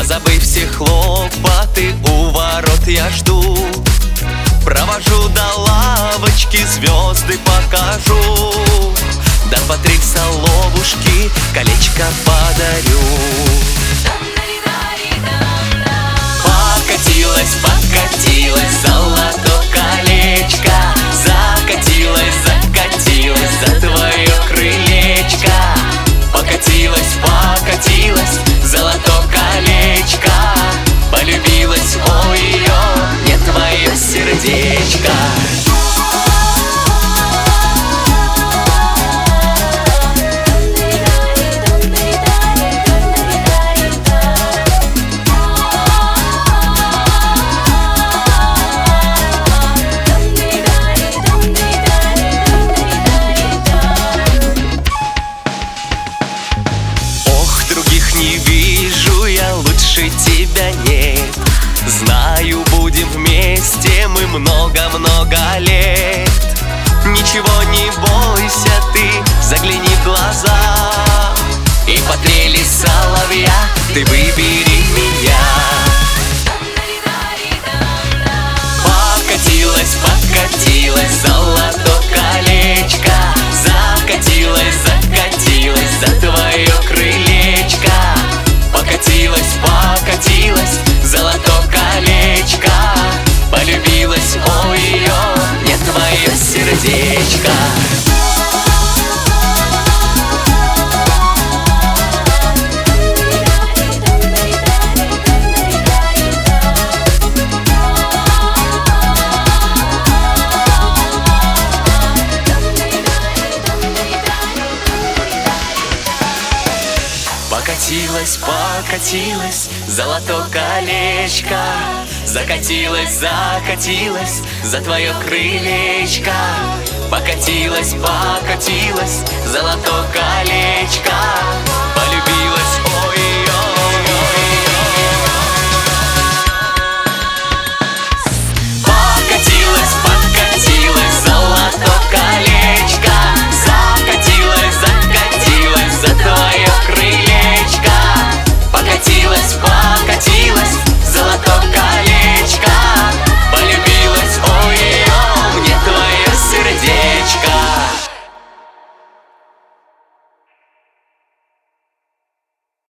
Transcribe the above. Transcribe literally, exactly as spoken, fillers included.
Позабыв все хлопоты, у ворот я жду. Провожу до лавочки, звезды покажу. Да по три соловушки колечко подарю. Покатилась, покатилась, золото колечко. Закатилась, закатилась за твое крылечко. Покатилась, покатилась, золото колечко. Полюбилась, ой, ее, не твое сердечко. Не вижу я, лучше тебя нет. Знаю, будем вместе мы много-много лет. Ничего не бойся ты, загляни в глаза. И по трели соловья ты выбери меня. Покатилась, покатилась, золото колечко. Закатилась, закатилась за твое крылечко. Покатилась, покатилась, золото колечко. Полюбилась, ой, ее, не твое сердечко. Покатилась, покатилась, золото колечко. Закатилась, закатилась за твое крылечко. Покатилась, покатилась, золото колечко.